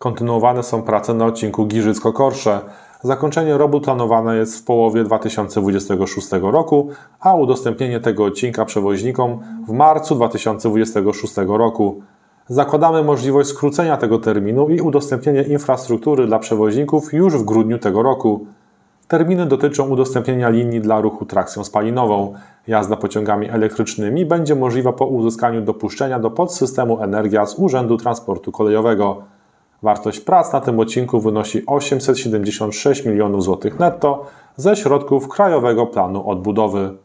Kontynuowane są prace na odcinku Giżycko-Korsze. Zakończenie robót planowane jest w połowie 2026 roku, a udostępnienie tego odcinka przewoźnikom w marcu 2026 roku. Zakładamy możliwość skrócenia tego terminu i udostępnienie infrastruktury dla przewoźników już w grudniu tego roku. Terminy dotyczą udostępnienia linii dla ruchu trakcją spalinową. Jazda pociągami elektrycznymi będzie możliwa po uzyskaniu dopuszczenia do podsystemu Energia z Urzędu Transportu Kolejowego. Wartość prac na tym odcinku wynosi 876 milionów złotych netto ze środków Krajowego Planu Odbudowy.